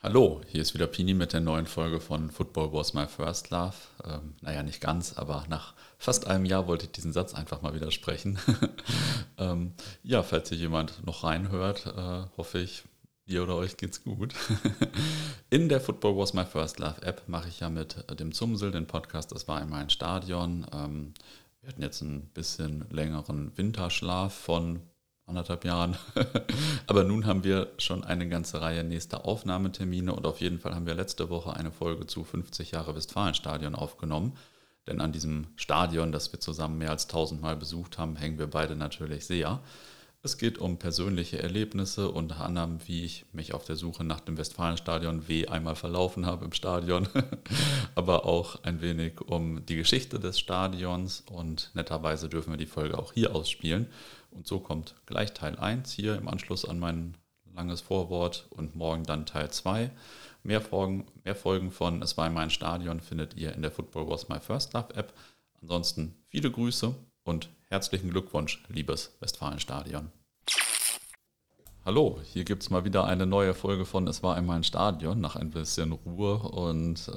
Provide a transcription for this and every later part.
Hallo, hier ist wieder Pini mit der neuen Folge von Football Was My First Love. Naja, nicht ganz, aber nach fast einem Jahr wollte ich diesen Satz einfach mal wieder sprechen. Ja, falls hier jemand noch reinhört, hoffe ich, ihr oder euch geht's gut. In der Football Was My First Love App mache ich ja mit dem Zumsel den Podcast, das war einmal ein Stadion. Wir hatten jetzt ein bisschen längeren Winterschlaf von 1,5 Jahren. Aber nun haben wir schon eine ganze Reihe nächster Aufnahmetermine und auf jeden Fall haben wir letzte Woche eine Folge zu 50 Jahre Westfalenstadion aufgenommen. Denn an diesem Stadion, das wir zusammen mehr als 1000 Mal besucht haben, hängen wir beide natürlich sehr. Es geht um persönliche Erlebnisse, unter anderem, wie ich mich auf der Suche nach dem Westfalenstadion einmal verlaufen habe im Stadion, aber auch ein wenig um die Geschichte des Stadions und netterweise dürfen wir die Folge auch hier ausspielen. Und so kommt gleich Teil 1 hier im Anschluss an mein langes Vorwort und morgen dann Teil 2. Mehr Folgen von Es war einmal ein Stadion findet ihr in der Football Was My First Love App. Ansonsten viele Grüße und herzlichen Glückwunsch, liebes Westfalenstadion. Hallo, hier gibt es mal wieder eine neue Folge von Es war einmal ein Stadion nach ein bisschen Ruhe und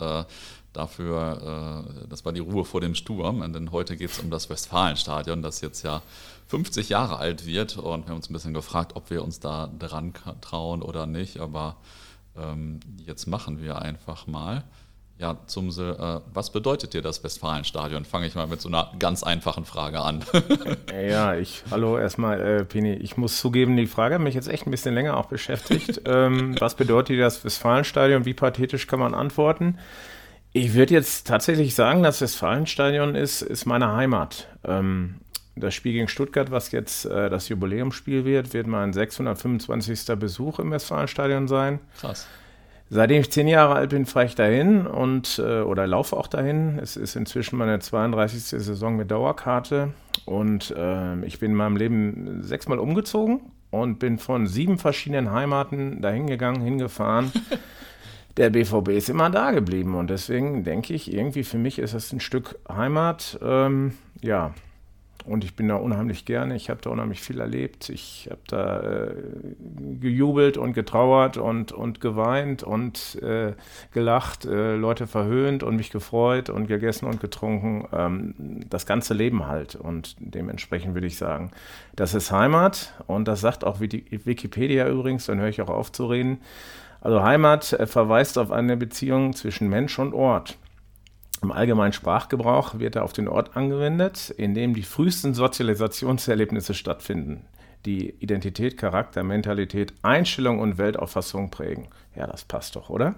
dafür, das war die Ruhe vor dem Sturm, denn heute geht es um das Westfalenstadion, das jetzt ja 50 Jahre alt wird und wir haben uns ein bisschen gefragt, ob wir uns da dran trauen oder nicht, aber jetzt machen wir einfach mal. Ja, Zumsel, was bedeutet dir das Westfalenstadion? Fange ich mal mit so einer ganz einfachen Frage an. Ja, hallo erstmal, Pini. Ich muss zugeben, die Frage hat mich jetzt echt ein bisschen länger auch beschäftigt. Was bedeutet dir das Westfalenstadion? Wie pathetisch kann man antworten? Ich würde jetzt tatsächlich sagen, das Westfalenstadion ist meine Heimat. Das Spiel gegen Stuttgart, was jetzt das Jubiläumsspiel wird mein 625. Besuch im Westfalenstadion sein. Krass. Seitdem ich 10 Jahre alt bin, fahre ich dahin oder laufe auch dahin. Es ist inzwischen meine 32. Saison mit Dauerkarte und ich bin in meinem Leben 6-mal umgezogen und bin von 7 verschiedenen Heimaten dahin gegangen, hingefahren. Der BVB ist immer da geblieben und deswegen denke ich, irgendwie für mich ist das ein Stück Heimat, ja. Und ich bin da unheimlich gerne, ich habe da unheimlich viel erlebt, ich habe da gejubelt und getrauert und geweint und gelacht, Leute verhöhnt und mich gefreut und gegessen und getrunken, das ganze Leben halt. Und dementsprechend würde ich sagen, das ist Heimat und das sagt auch Wikipedia übrigens, dann höre ich auch auf zu reden. Also Heimat verweist auf eine Beziehung zwischen Mensch und Ort. Im allgemeinen Sprachgebrauch wird er auf den Ort angewendet, in dem die frühesten Sozialisationserlebnisse stattfinden, die Identität, Charakter, Mentalität, Einstellung und Weltauffassung prägen. Ja, das passt doch, oder?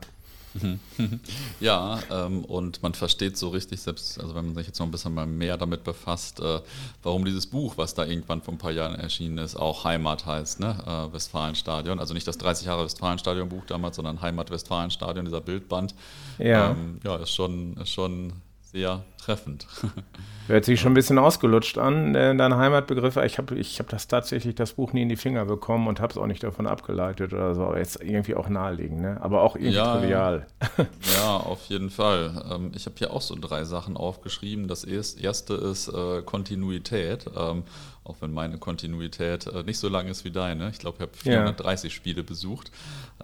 Ja, und man versteht so richtig, selbst, also wenn man sich jetzt noch ein bisschen mal mehr damit befasst, warum dieses Buch, was da irgendwann vor ein paar Jahren erschienen ist, auch Heimat heißt, ne? Westfalenstadion. Also nicht das 30 Jahre Westfalenstadion-Buch damals, sondern Heimat Westfalenstadion, dieser Bildband. Ja. Ja, ist schon sehr treffend. Hört sich schon ein bisschen ausgelutscht an, dein Heimatbegriff. Ich hab das Buch nie in die Finger bekommen und habe es auch nicht davon abgeleitet oder so. Aber jetzt irgendwie auch naheliegend, ne? Aber auch irgendwie trivial. Ja, auf jeden Fall. Ich habe hier auch so 3 Sachen aufgeschrieben. Das erste ist Kontinuität, auch wenn meine Kontinuität nicht so lang ist wie deine. Ich glaube, ich habe 430 Spiele besucht.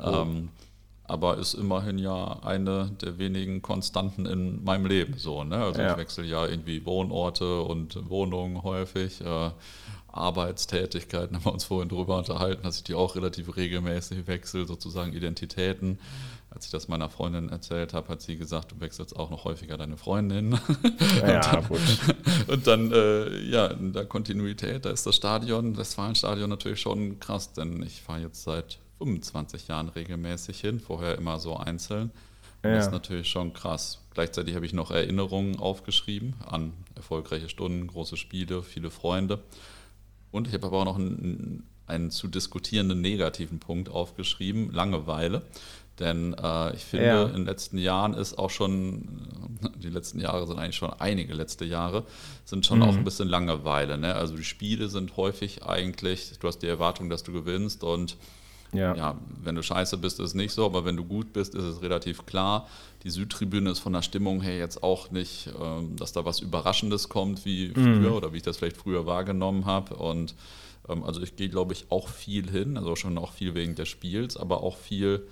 Aber ist immerhin ja eine der wenigen Konstanten in meinem Leben so, ne? Also ich wechsle ja irgendwie Wohnorte und Wohnungen häufig, Arbeitstätigkeiten, haben wir uns vorhin drüber unterhalten, dass ich die auch relativ regelmäßig wechsle, sozusagen Identitäten. Als ich das meiner Freundin erzählt habe, hat sie gesagt, du wechselst auch noch häufiger deine Freundin. Gut. Und dann, in der Kontinuität, da ist das Westfalenstadion natürlich schon krass, denn ich fahre jetzt seit 25 Jahren regelmäßig hin, vorher immer so einzeln. Das ist natürlich schon krass. Gleichzeitig habe ich noch Erinnerungen aufgeschrieben an erfolgreiche Stunden, große Spiele, viele Freunde. Und ich habe aber auch noch einen zu diskutierenden negativen Punkt aufgeschrieben, Langeweile. Denn ich finde, in den letzten Jahren ist auch schon, die letzten Jahre sind eigentlich schon einige letzte Jahre, sind schon auch ein bisschen Langeweile. Ne? Also die Spiele sind häufig eigentlich, du hast die Erwartung, dass du gewinnst und wenn du scheiße bist, ist es nicht so, aber wenn du gut bist, ist es relativ klar. Die Südtribüne ist von der Stimmung her jetzt auch nicht, dass da was Überraschendes kommt wie früher oder wie ich das vielleicht früher wahrgenommen habe. Und also ich gehe, glaube ich, auch viel hin, also schon auch viel wegen des Spiels, aber auch viel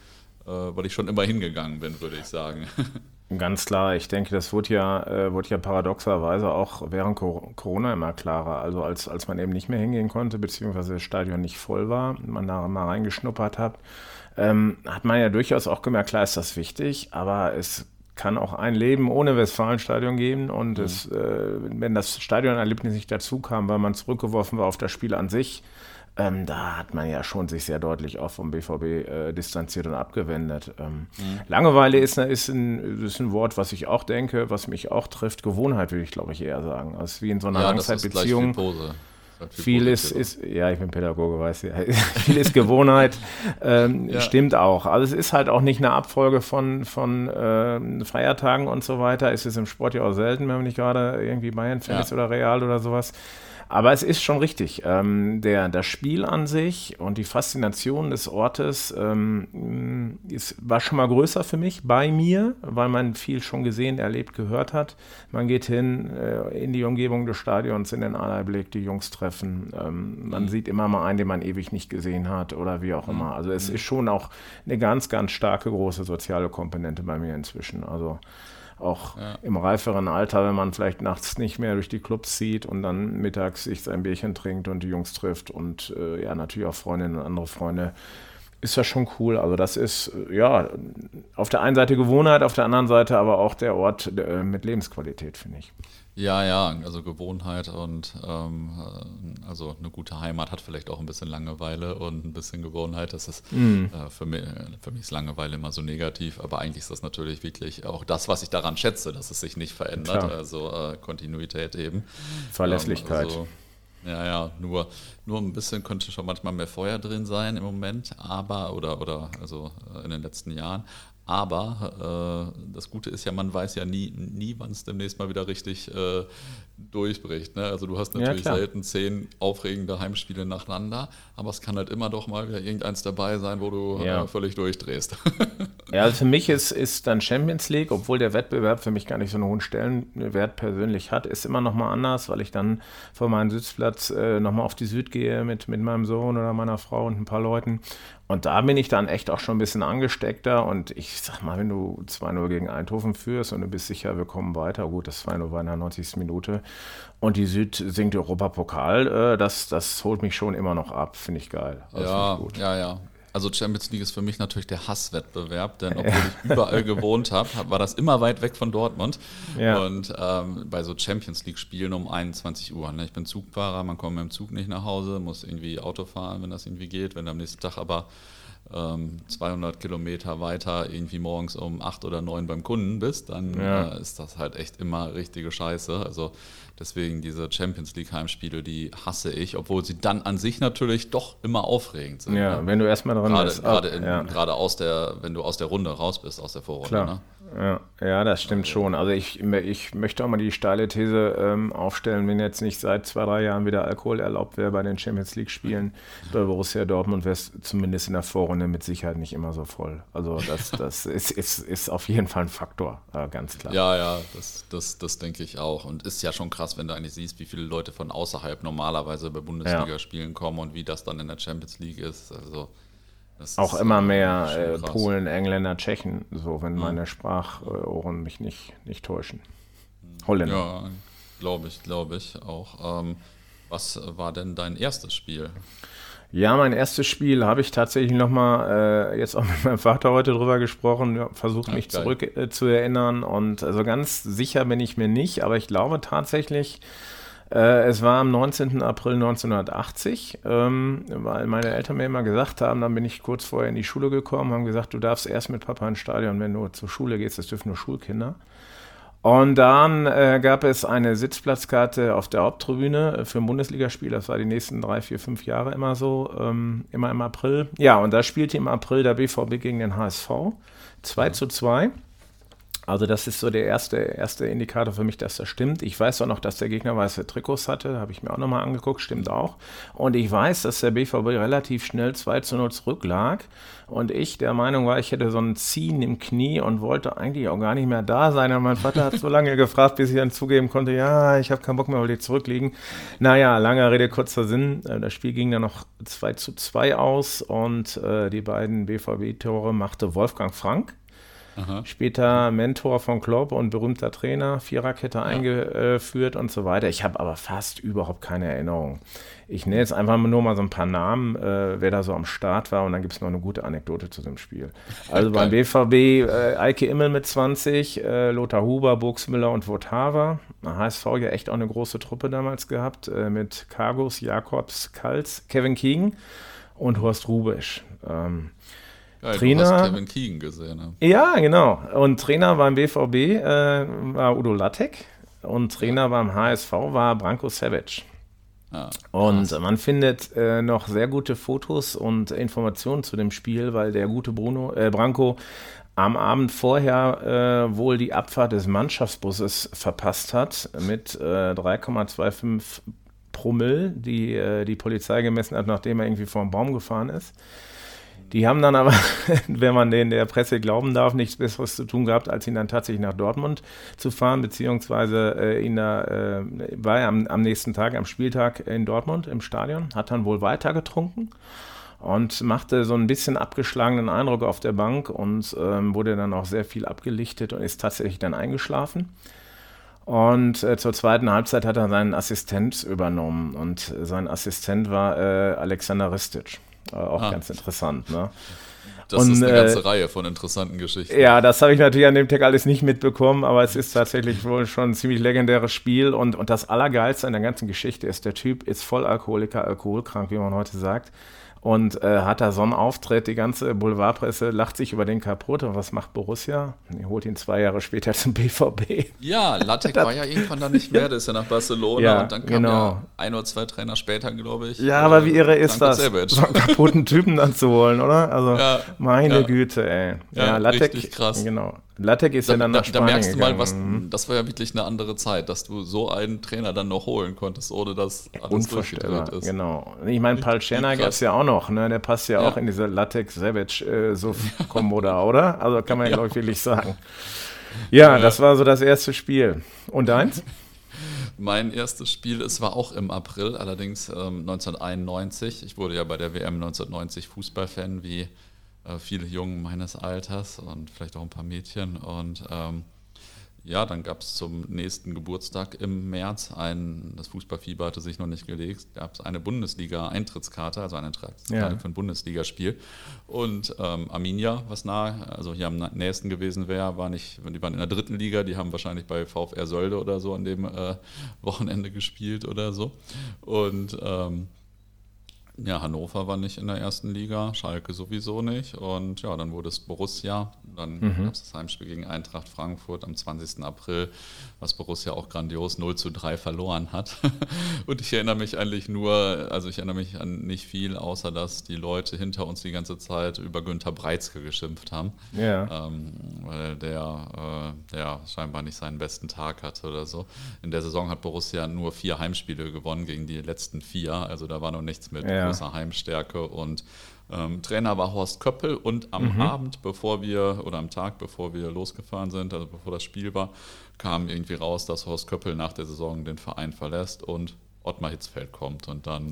weil ich schon immer hingegangen bin, würde ich sagen. Ganz klar, ich denke, das wurde ja paradoxerweise auch während Corona immer klarer. Also als man eben nicht mehr hingehen konnte, beziehungsweise das Stadion nicht voll war, man da mal reingeschnuppert hat man ja durchaus auch gemerkt, klar ist das wichtig, aber es kann auch ein Leben ohne Westfalenstadion geben und wenn das Stadionerlebnis nicht dazu kam, weil man zurückgeworfen war auf das Spiel an sich, da hat man ja schon sich sehr deutlich auch vom BVB distanziert und abgewendet. Langeweile ist ein Wort, was ich auch denke, was mich auch trifft. Gewohnheit würde ich, glaube ich, eher sagen. Also wie in so einer Langzeitbeziehung. Viel ist, ja, ich bin Pädagoge, weiß ja. Viel ist Gewohnheit, stimmt auch. Also es ist halt auch nicht eine Abfolge von Feiertagen und so weiter. Es ist im Sport ja auch selten, wenn man nicht gerade irgendwie Bayern-Fan ist oder Real oder sowas. Aber es ist schon richtig. Das Spiel an sich und die Faszination des Ortes war schon mal größer für mich bei mir, weil man viel schon gesehen, erlebt, gehört hat. Man geht hin in die Umgebung des Stadions, in den Allerblick, die Jungs treffen. Man sieht immer mal einen, den man ewig nicht gesehen hat oder wie auch immer. Also es ist schon auch eine ganz, ganz starke, große soziale Komponente bei mir inzwischen. Also auch im reiferen Alter, wenn man vielleicht nachts nicht mehr durch die Clubs zieht und dann mittags sich sein Bierchen trinkt und die Jungs trifft und natürlich auch Freundinnen und andere Freunde, ist das schon cool. Also das ist auf der einen Seite Gewohnheit, auf der anderen Seite aber auch der Ort mit Lebensqualität, finde ich. Ja, also Gewohnheit und also eine gute Heimat hat vielleicht auch ein bisschen Langeweile und ein bisschen Gewohnheit. Das ist für mich ist Langeweile immer so negativ, aber eigentlich ist das natürlich wirklich auch das, was ich daran schätze, dass es sich nicht verändert. Klar. Also Kontinuität eben. Verlässlichkeit. Nur ein bisschen könnte schon manchmal mehr Feuer drin sein im Moment, aber oder in den letzten Jahren. Aber das Gute ist ja, man weiß ja nie wann es demnächst mal wieder richtig durchbricht. Ne? Also du hast natürlich selten 10 aufregende Heimspiele nacheinander, aber es kann halt immer doch mal wieder irgendeins dabei sein, wo du völlig durchdrehst. Ja, also für mich ist dann Champions League, obwohl der Wettbewerb für mich gar nicht so einen hohen Stellenwert persönlich hat, ist immer noch mal anders, weil ich dann von meinem Sitzplatz nochmal auf die Süd gehe mit meinem Sohn oder meiner Frau und ein paar Leuten. Und da bin ich dann echt auch schon ein bisschen angesteckter und ich sag mal, wenn du 2-0 gegen Eindhoven führst und du bist sicher, wir kommen weiter, gut, das 2-0 war in der 90. Minute und die Süd singt Europapokal, das holt mich schon immer noch ab, finde ich geil. Also find ich gut. Ja. Also Champions League ist für mich natürlich der Hasswettbewerb, denn obwohl ich überall gewohnt habe, war das immer weit weg von Dortmund. Ja. Und bei so Champions League-Spielen um 21 Uhr. Ne? Ich bin Zugfahrer, man kommt mit dem Zug nicht nach Hause, muss irgendwie Auto fahren, wenn das irgendwie geht. Wenn du am nächsten Tag aber 200 Kilometer weiter irgendwie morgens um 8 oder 9 beim Kunden bist, dann ist das halt echt immer richtige Scheiße. Also deswegen diese Champions League Heimspiele, die hasse ich, obwohl sie dann an sich natürlich doch immer aufregend sind. Ja, ne? Wenn du erstmal dran bist. Gerade wenn du aus der Runde raus bist, aus der Vorrunde. Klar. Ne? Ja, das stimmt schon. Also ich möchte auch mal die steile These aufstellen, wenn jetzt nicht seit 2-3 Jahren wieder Alkohol erlaubt wäre bei den Champions League Spielen bei Borussia Dortmund, wäre es zumindest in der Vorrunde mit Sicherheit nicht immer so voll. Also das ist auf jeden Fall ein Faktor, ganz klar. Ja, das denke ich auch. Und ist ja schon krass, wenn du eigentlich siehst, wie viele Leute von außerhalb normalerweise bei Bundesliga-Spielen kommen und wie das dann in der Champions League ist. Also das auch ist immer mehr Polen, Engländer, Tschechen, so wenn meine Sprachohren mich nicht täuschen. Holländer. Ja, glaube ich auch. Was war denn dein erstes Spiel? Ja, mein erstes Spiel habe ich tatsächlich nochmal jetzt auch mit meinem Vater heute drüber gesprochen, versucht mich zurück zu erinnern und also ganz sicher bin ich mir nicht, aber ich glaube tatsächlich, es war am 19. April 1980, weil meine Eltern mir immer gesagt haben, dann bin ich kurz vorher in die Schule gekommen, haben gesagt, du darfst erst mit Papa ins Stadion, wenn du zur Schule gehst, das dürfen nur Schulkinder. Und dann gab es eine Sitzplatzkarte auf der Haupttribüne für ein Bundesligaspiel, das war die nächsten 3, 4, 5 Jahre immer so, immer im April. Ja, und da spielte im April der BVB gegen den HSV, 2:2. Also das ist so der erste Indikator für mich, dass das stimmt. Ich weiß auch noch, dass der Gegner weiße Trikots hatte, habe ich mir auch nochmal angeguckt, stimmt auch. Und ich weiß, dass der BVB relativ schnell 2:0 zurücklag und ich der Meinung war, ich hätte so ein Ziehen im Knie und wollte eigentlich auch gar nicht mehr da sein. Und mein Vater hat so lange gefragt, bis ich dann zugeben konnte, ja, ich habe keinen Bock mehr, weil die zurückliegen. Naja, langer Rede, kurzer Sinn. Das Spiel ging dann noch 2:2 aus und die beiden BVB-Tore machte Wolfgang Frank. Aha. Später Mentor von Klopp und berühmter Trainer, Viererkette eingeführt und so weiter. Ich habe aber fast überhaupt keine Erinnerung. Ich nenne jetzt einfach nur mal so ein paar Namen, wer da so am Start war und dann gibt es noch eine gute Anekdote zu dem Spiel. Also beim BVB Eike Immel mit 20, Lothar Huber, Burgsmüller und Votava. HSV ja echt auch eine große Truppe damals gehabt mit Kargus, Jakobs, Kals, Kevin Keegan und Horst Rubisch. Geil, Trainer, du hast Kevin Keegan gesehen. Ne? Ja, genau. Und Trainer beim BVB war Udo Lattek und Trainer beim HSV war Branko Savic. Und man findet noch sehr gute Fotos und Informationen zu dem Spiel, weil der gute Branko am Abend vorher wohl die Abfahrt des Mannschaftsbusses verpasst hat mit 3,25 Promille, die Polizei gemessen hat, nachdem er irgendwie vor einen Baum gefahren ist. Die haben dann aber, wenn man der Presse glauben darf, nichts Besseres zu tun gehabt, als ihn dann tatsächlich nach Dortmund zu fahren, beziehungsweise war er am nächsten Tag, am Spieltag in Dortmund im Stadion, hat dann wohl weiter getrunken und machte so ein bisschen abgeschlagenen Eindruck auf der Bank und wurde dann auch sehr viel abgelichtet und ist tatsächlich dann eingeschlafen. Und zur zweiten Halbzeit hat er seinen Assistent übernommen und sein Assistent war Alexander Ristic. Auch ganz interessant, ne? Das ist eine ganze Reihe von interessanten Geschichten. Ja, das habe ich natürlich an dem Tag alles nicht mitbekommen, aber es ist tatsächlich wohl schon ein ziemlich legendäres Spiel und das Allergeilste an der ganzen Geschichte ist, der Typ ist Vollalkoholiker, alkoholkrank, wie man heute sagt. Und hat da so einen Auftritt, die ganze Boulevardpresse lacht sich über den kaputt. Und was macht Borussia? Die holt ihn 2 Jahre später zum BVB. Ja, Lattek war ja irgendwann dann nicht mehr, der ist ja nach Barcelona und dann kam ja 1 oder 2 Trainer später, glaube ich. Ja, aber wie irre ist das, so einen kaputten Typen dann zu holen, oder? Also meine Güte, ey. Ja, Lattek, richtig krass. Genau. Lattek ist ja dann nach Spanien Da merkst du gegangen. mal, das war ja wirklich eine andere Zeit, dass du so einen Trainer dann noch holen konntest, ohne dass alles durchgedreht ist. Genau. Ich meine, Paul Czernak ist ja auch noch, ne? Der passt ja auch in diese Lattek-Savic-Kombo da, oder? Also kann man ja, glaube ich, wirklich sagen. Ja, das war so das erste Spiel. Und deins? Mein erstes Spiel, es war auch im April, allerdings 1991. Ich wurde ja bei der WM 1990 Fußballfan, wie viele Jungen meines Alters und vielleicht auch ein paar Mädchen. Und dann gab es zum nächsten Geburtstag im März, das Fußballfieber hatte sich noch nicht gelegt, gab es eine Bundesliga-Eintrittskarte, also eine Eintrittskarte für ein Bundesligaspiel. Und Arminia, was nahe, also hier am nächsten gewesen wäre, die waren in der 3. Liga, die haben wahrscheinlich bei VfR Sölde oder so an dem Wochenende gespielt oder so. Und Hannover war nicht in der 1. Liga, Schalke sowieso nicht. Und ja, dann wurde es Borussia. Dann gab es das Heimspiel gegen Eintracht Frankfurt am 20. April, was Borussia auch grandios 0:3 verloren hat. Und ich erinnere mich eigentlich ich erinnere mich an nicht viel, außer dass die Leute hinter uns die ganze Zeit über Günter Breitzke geschimpft haben. Ja. Weil der scheinbar nicht seinen besten Tag hatte oder so. In der Saison hat Borussia nur 4 Heimspiele gewonnen gegen die letzten 4. Also da war noch nichts mit großer Heimstärke und Trainer war Horst Köppel und am Abend, am Tag, bevor wir losgefahren sind, also bevor das Spiel war, kam irgendwie raus, dass Horst Köppel nach der Saison den Verein verlässt und Ottmar Hitzfeld kommt und dann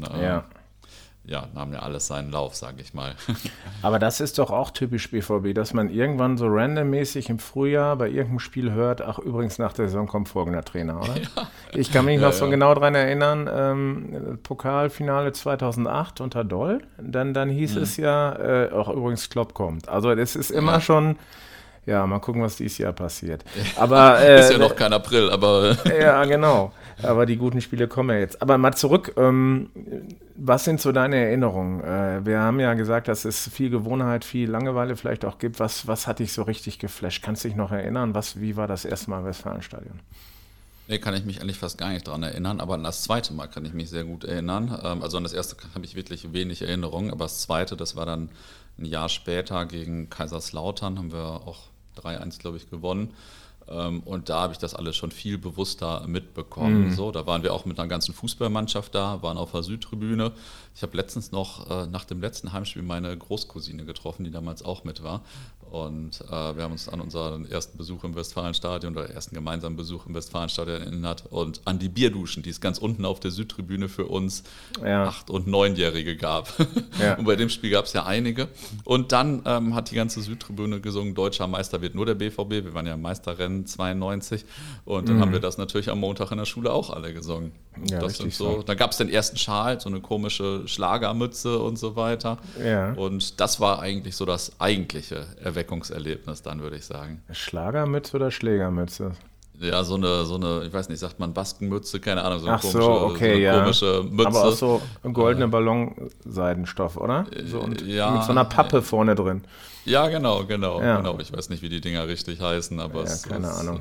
nahm ja alles seinen Lauf, sage ich mal. Aber das ist doch auch typisch BVB, dass man irgendwann so randommäßig im Frühjahr bei irgendeinem Spiel hört, ach übrigens nach der Saison kommt folgender Trainer, oder? Ja. Ich kann mich noch so genau daran erinnern, Pokalfinale 2008 unter Doll, dann hieß es ja, auch übrigens Klopp kommt. Also das ist immer schon... Ja, mal gucken, was dieses Jahr passiert. Aber, ist ja noch kein April, aber... Ja, genau. Aber die guten Spiele kommen ja jetzt. Aber mal zurück, was sind so deine Erinnerungen? Wir haben ja gesagt, dass es viel Gewohnheit, viel Langeweile vielleicht auch gibt. Was hat dich so richtig geflasht? Kannst du dich noch erinnern? Wie war das erste Mal im Westfalenstadion? Nee, kann ich mich eigentlich fast gar nicht dran erinnern, aber an das zweite Mal kann ich mich sehr gut erinnern. Also an das erste habe ich wirklich wenig Erinnerungen, aber das zweite, das war dann ein Jahr später gegen Kaiserslautern, haben wir auch 3-1, glaube ich, gewonnen. Und da habe ich das alles schon viel bewusster mitbekommen. So, da waren wir auch mit einer ganzen Fußballmannschaft da, waren auf der Südtribüne. Ich habe letztens noch nach dem letzten Heimspiel meine Großcousine getroffen, die damals auch mit war. Und wir haben uns an unseren ersten Besuch im Westfalenstadion oder ersten gemeinsamen Besuch im Westfalenstadion erinnert und an die Bierduschen, die es ganz unten auf der Südtribüne für uns 8- und 9-Jährige gab. Ja. Und bei dem Spiel gab es ja einige. Und dann hat die ganze Südtribüne gesungen, deutscher Meister wird nur der BVB. Wir waren ja im Meisterrennen 92 und dann haben wir das natürlich am Montag in der Schule auch alle gesungen. Ja, das sind so. Dann gab es den ersten Schal, so eine komische Schlagermütze und so weiter. Ja. Und das war eigentlich so das eigentliche Erweckungserlebnis dann, würde ich sagen. Schlagermütze oder Schlägermütze? Ja, so eine, ich weiß nicht, sagt man Baskenmütze, keine Ahnung, so eine komische Mütze. Aber auch so goldene Ballonseidenstoff, oder? So, mit so einer Pappe vorne drin. Ja, genau. Ich weiß nicht, wie die Dinger richtig heißen, aber keine Ahnung.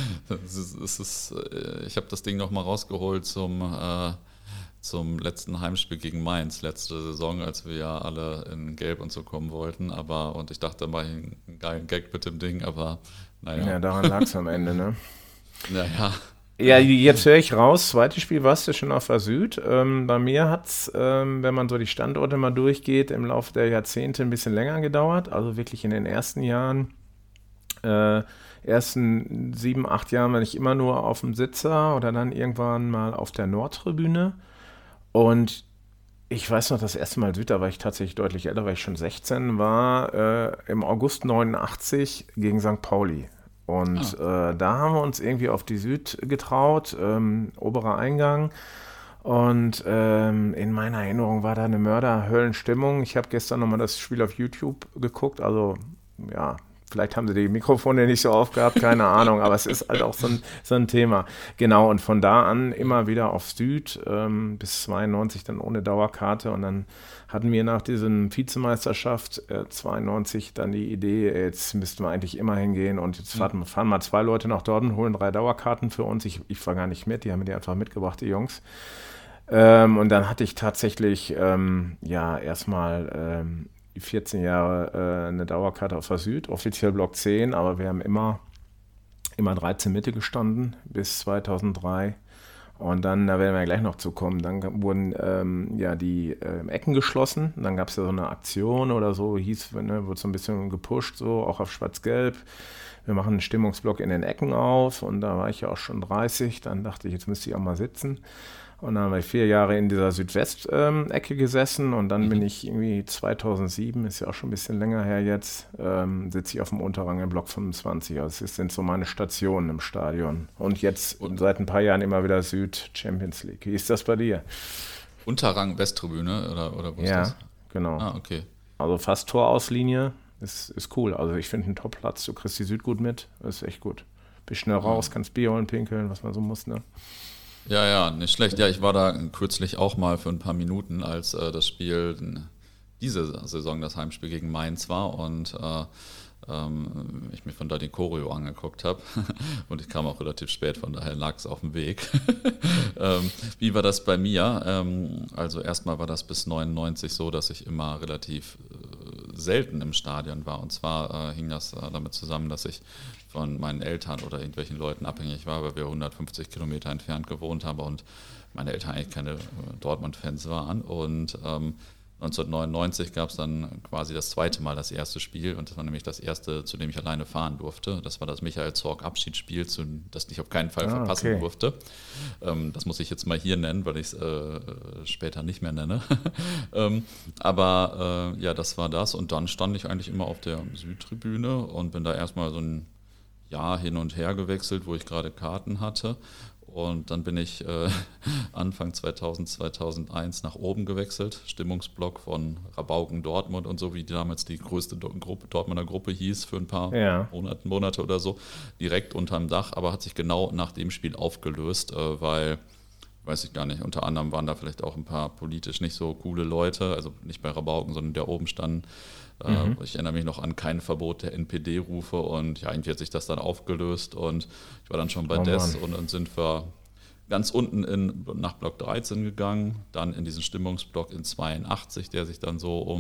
Ich habe das Ding nochmal rausgeholt zum letzten Heimspiel gegen Mainz, letzte Saison, als wir ja alle in Gelb und so kommen wollten. Und ich dachte, mach ich einen geilen Gag mit dem Ding, aber naja. Ja, daran lag es am Ende, ne? Naja. Ja, jetzt höre ich raus, zweites Spiel warst du schon auf der Süd. Bei mir hat es, wenn man so die Standorte mal durchgeht, im Laufe der Jahrzehnte ein bisschen länger gedauert. Also wirklich in den ersten Jahren, ersten 7, 8 Jahren war ich immer nur auf dem Sitzer oder dann irgendwann mal auf der Nordtribüne. Und ich weiß noch, das erste Mal Süd, da war ich tatsächlich deutlich älter, weil ich schon 16 war, im August 89 gegen St. Pauli. Und da haben wir uns irgendwie auf die Süd getraut, oberer Eingang. Und in meiner Erinnerung war da eine Mörder-Höllenstimmung. Ich habe gestern nochmal das Spiel auf YouTube geguckt, also ja, vielleicht haben sie die Mikrofone nicht so aufgehabt, keine Ahnung, aber es ist halt auch so ein Thema. Genau, und von da an immer wieder auf Süd, bis 92 dann ohne Dauerkarte. Und dann hatten wir nach diesem Vizemeisterschaft 92 dann die Idee, jetzt müssten wir eigentlich immer hingehen und jetzt fahren mal 2 Leute nach dort und holen 3 Dauerkarten für uns. Ich war gar nicht mit, die haben mir die einfach mitgebracht, die Jungs. Und dann hatte ich tatsächlich erstmal 14 Jahre eine Dauerkarte auf der Süd, offiziell Block 10, aber wir haben immer 13 Mitte gestanden bis 2003. Und dann, da werden wir gleich noch zu kommen, dann wurden die Ecken geschlossen. Und dann gab es ja so eine Aktion oder so, wurde so ein bisschen gepusht, so auch auf Schwarz-Gelb. Wir machen einen Stimmungsblock in den Ecken auf und da war ich ja auch schon 30. Dann dachte ich, jetzt müsste ich auch mal sitzen. Und dann habe ich 4 Jahre in dieser Südwest-Ecke gesessen und dann bin ich irgendwie 2007, ist ja auch schon ein bisschen länger her jetzt, sitze ich auf dem Unterrang im Block 25. Also es sind so meine Stationen im Stadion. Und jetzt seit ein paar Jahren immer wieder Süd Champions League. Wie ist das bei dir? Unterrang Westtribüne oder wo ist das? Ja, genau. Ah, okay. Also fast Torauslinie, ist cool. Also ich finde einen Top-Platz, du kriegst die Süd gut mit, das ist echt gut. Bist schnell raus, kannst Bier holen, pinkeln, was man so muss, ne? Ja, nicht schlecht. Ja, ich war da kürzlich auch mal für ein paar Minuten, als das Spiel diese Saison, das Heimspiel gegen Mainz war und ich mir von da die Choreo angeguckt habe und ich kam auch relativ spät, von daher lag es auf dem Weg. Wie war das bei mir? Also erstmal war das bis 99 so, dass ich immer relativ selten im Stadion war und zwar hing das damit zusammen, dass ich von meinen Eltern oder irgendwelchen Leuten abhängig war, weil wir 150 Kilometer entfernt gewohnt haben und meine Eltern eigentlich keine Dortmund-Fans waren. Und 1999 gab es dann quasi das zweite Mal das erste Spiel und das war nämlich das erste, zu dem ich alleine fahren durfte. Das war das Michael Zorc Abschiedsspiel, das ich auf keinen Fall verpassen durfte. Das muss ich jetzt mal hier nennen, weil ich es später nicht mehr nenne. Aber das war das und dann stand ich eigentlich immer auf der Südtribüne und bin da erstmal so ein Jahr hin und her gewechselt, wo ich gerade Karten hatte. Und dann bin ich Anfang 2001 nach oben gewechselt, Stimmungsblock von Rabauken Dortmund und so, wie damals die größte Dortmunder Gruppe hieß, für ein paar Monate oder so, direkt unterm Dach, aber hat sich genau nach dem Spiel aufgelöst, weil, weiß ich gar nicht, unter anderem waren da vielleicht auch ein paar politisch nicht so coole Leute, also nicht bei Rabauken, sondern der oben standen. Ich erinnere mich noch an kein Verbot der NPD-Rufe und ja, irgendwie hat sich das dann aufgelöst und ich war dann schon bei DES und dann sind wir ganz unten nach Block 13 gegangen, dann in diesen Stimmungsblock in 82, der sich dann so um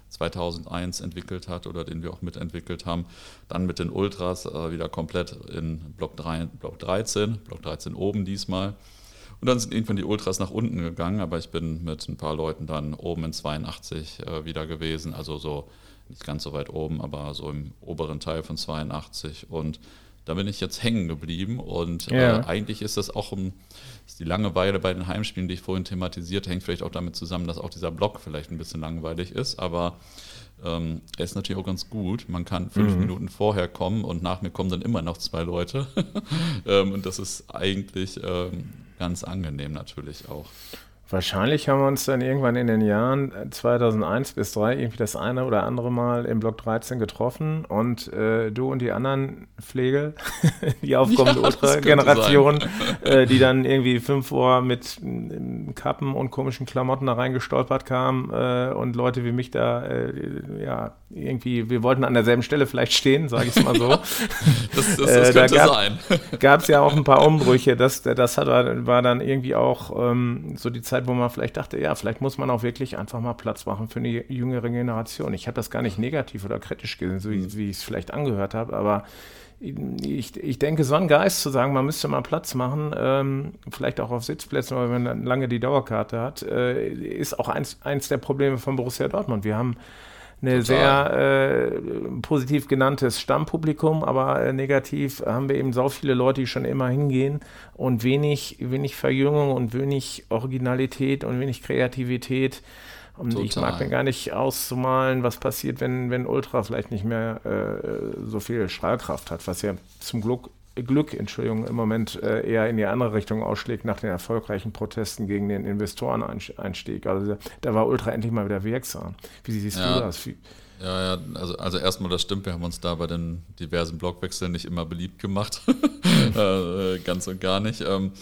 2001 entwickelt hat oder den wir auch mitentwickelt haben. Dann mit den Ultras wieder komplett in Block 13 oben diesmal. Und dann sind irgendwann die Ultras nach unten gegangen, aber ich bin mit ein paar Leuten dann oben in 82 wieder gewesen, also so nicht ganz so weit oben, aber so im oberen Teil von 82 und da bin ich jetzt hängen geblieben und eigentlich ist das auch ist die Langeweile bei den Heimspielen, die ich vorhin thematisiert, hängt vielleicht auch damit zusammen, dass auch dieser Block vielleicht ein bisschen langweilig ist, aber er ist natürlich auch ganz gut. Man kann 5 Minuten vorher kommen und nach mir kommen dann immer noch 2 Leute und das ist eigentlich ganz angenehm natürlich auch. Wahrscheinlich haben wir uns dann irgendwann in den Jahren 2001 bis 2003 irgendwie das eine oder andere Mal im Block 13 getroffen und du und die anderen Pflege, die aufkommende Ultra-Generation, die dann irgendwie 5 Uhr mit Kappen und komischen Klamotten da reingestolpert kamen und Leute wie mich da, irgendwie, wir wollten an derselben Stelle vielleicht stehen, sage ich es mal so. das könnte sein. Gab es ja auch ein paar Umbrüche, war dann irgendwie auch so die Zeit, wo man vielleicht dachte, ja, vielleicht muss man auch wirklich einfach mal Platz machen für eine jüngere Generation. Ich habe das gar nicht negativ oder kritisch gesehen, so wie ich es vielleicht angehört habe, aber ich denke, so ein Geist zu sagen, man müsste mal Platz machen, vielleicht auch auf Sitzplätzen, weil man dann lange die Dauerkarte hat, ist auch eins der Probleme von Borussia Dortmund. Wir haben eine sehr positiv genanntes Stammpublikum, aber negativ haben wir eben so viele Leute, die schon immer hingehen und wenig Verjüngung und wenig Originalität und wenig Kreativität. Und ich mag mir gar nicht auszumalen, was passiert, wenn Ultra vielleicht nicht mehr so viel Strahlkraft hat, was ja zum Glück im Moment eher in die andere Richtung ausschlägt nach den erfolgreichen Protesten gegen den Investoreneinstieg. Also da war Ultra endlich mal wieder wirksam. Wie siehst du das? Ja, also erstmal, das stimmt, wir haben uns da bei den diversen Blockwechseln nicht immer beliebt gemacht. Ganz und gar nicht.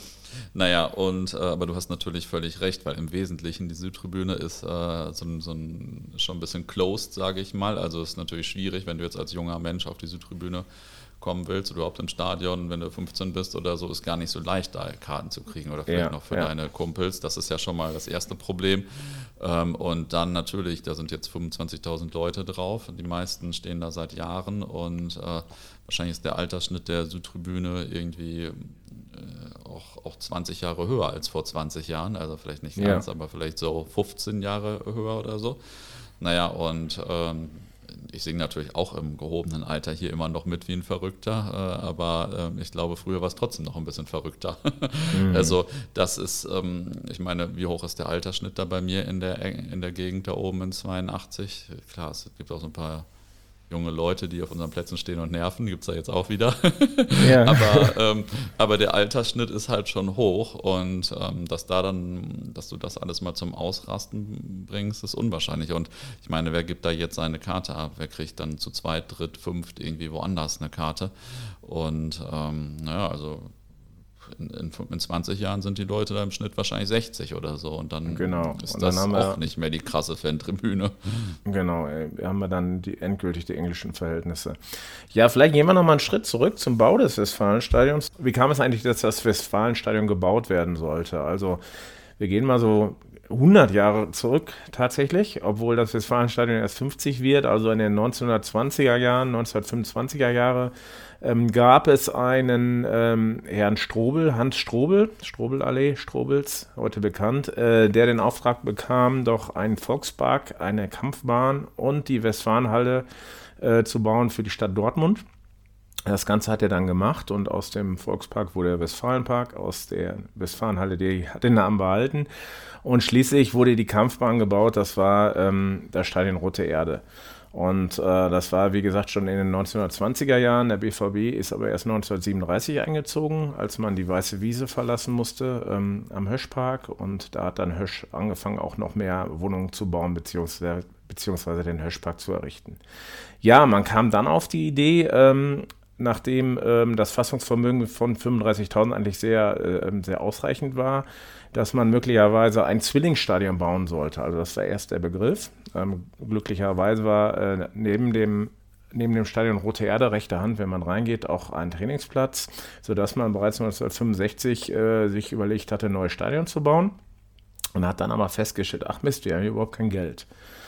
Aber du hast natürlich völlig recht, weil im Wesentlichen die Südtribüne ist schon ein bisschen closed, sage ich mal. Also es ist natürlich schwierig, wenn du jetzt als junger Mensch auf die Südtribüne kommen willst oder überhaupt im Stadion, wenn du 15 bist oder so, ist gar nicht so leicht, da Karten zu kriegen oder vielleicht noch für deine Kumpels. Das ist ja schon mal das erste Problem. Und dann natürlich, da sind jetzt 25.000 Leute drauf. Die meisten stehen da seit Jahren und wahrscheinlich ist der Altersschnitt der Südtribüne irgendwie auch 20 Jahre höher als vor 20 Jahren. Also vielleicht nicht ganz, aber vielleicht so 15 Jahre höher oder so. Ich singe natürlich auch im gehobenen Alter hier immer noch mit wie ein Verrückter, aber ich glaube, früher war es trotzdem noch ein bisschen verrückter. Also das ist, ich meine, wie hoch ist der Altersschnitt da bei mir in der Gegend da oben in 82? Klar, es gibt auch so ein paar junge Leute, die auf unseren Plätzen stehen und nerven, gibt es da jetzt auch wieder. Ja. Aber der Altersschnitt ist halt schon hoch und dass du das alles mal zum Ausrasten bringst, ist unwahrscheinlich. Und ich meine, wer gibt da jetzt seine Karte ab? Wer kriegt dann zu 2., 3., 5. irgendwie woanders eine Karte? Und also in 20 Jahren sind die Leute da im Schnitt wahrscheinlich 60 oder so und dann ist das auch nicht mehr die krasse Fantribüne. Genau, haben wir dann endgültig die englischen Verhältnisse. Ja, vielleicht gehen wir nochmal einen Schritt zurück zum Bau des Westfalenstadions. Wie kam es eigentlich, dass das Westfalenstadion gebaut werden sollte? Also wir gehen mal so 100 Jahre zurück tatsächlich, obwohl das Westfalenstadion erst 50 wird, also in den 1920er Jahren, 1925er Jahre, gab es einen Herrn Strobel, Hans Strobel, Strobelallee, Strobels, heute bekannt, der den Auftrag bekam, doch einen Volkspark, eine Kampfbahn und die Westfalenhalle zu bauen für die Stadt Dortmund. Das Ganze hat er dann gemacht und aus dem Volkspark wurde der Westfalenpark, aus der Westfalenhalle, die hat den Namen behalten. Und schließlich wurde die Kampfbahn gebaut, das war das Stadion Rote Erde. Und das war, wie gesagt, schon in den 1920er Jahren. Der BVB ist aber erst 1937 eingezogen, als man die Weiße Wiese verlassen musste am Höschpark. Und da hat dann Hösch angefangen, auch noch mehr Wohnungen zu bauen, beziehungsweise den Höschpark zu errichten. Ja, man kam dann auf die Idee, nachdem das Fassungsvermögen von 35.000 eigentlich sehr, sehr ausreichend war, dass man möglicherweise ein Zwillingsstadion bauen sollte. Also das war erst der Begriff. Glücklicherweise war neben dem Stadion Rote Erde, rechte Hand, wenn man reingeht, auch ein Trainingsplatz, sodass man bereits 1965 sich überlegt hatte, ein neues Stadion zu bauen und hat dann aber festgestellt, ach Mist, wir haben hier überhaupt kein Geld.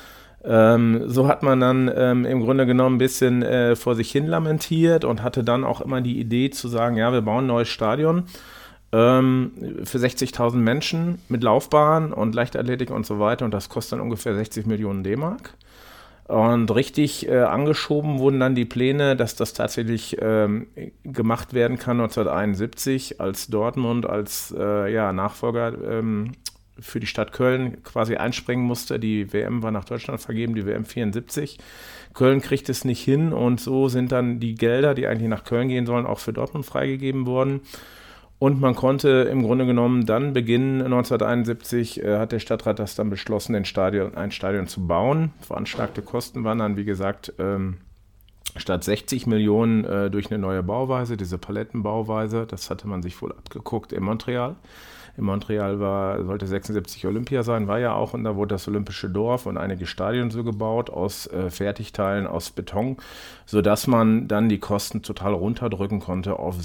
So hat man dann im Grunde genommen ein bisschen vor sich hin lamentiert und hatte dann auch immer die Idee zu sagen, ja, wir bauen ein neues Stadion für 60.000 Menschen mit Laufbahn und Leichtathletik und so weiter, und das kostet dann ungefähr 60 Millionen D-Mark. Und richtig angeschoben wurden dann die Pläne, dass das tatsächlich gemacht werden kann 1971, als Dortmund als Nachfolger für die Stadt Köln quasi einspringen musste. Die WM war nach Deutschland vergeben, die WM 74. Köln kriegt es nicht hin, und so sind dann die Gelder, die eigentlich nach Köln gehen sollen, auch für Dortmund freigegeben worden. Und man konnte im Grunde genommen dann beginnen, 1971 hat der Stadtrat das dann beschlossen, ein Stadion zu bauen. Veranschlagte Kosten waren dann, wie gesagt, statt 60 Millionen durch eine neue Bauweise, diese Palettenbauweise. Das hatte man sich wohl abgeguckt in Montreal. In Montreal sollte 76 Olympia sein, war ja auch, und da wurde das Olympische Dorf und einige Stadien so gebaut aus Fertigteilen, aus Beton, sodass man dann die Kosten total runterdrücken konnte auf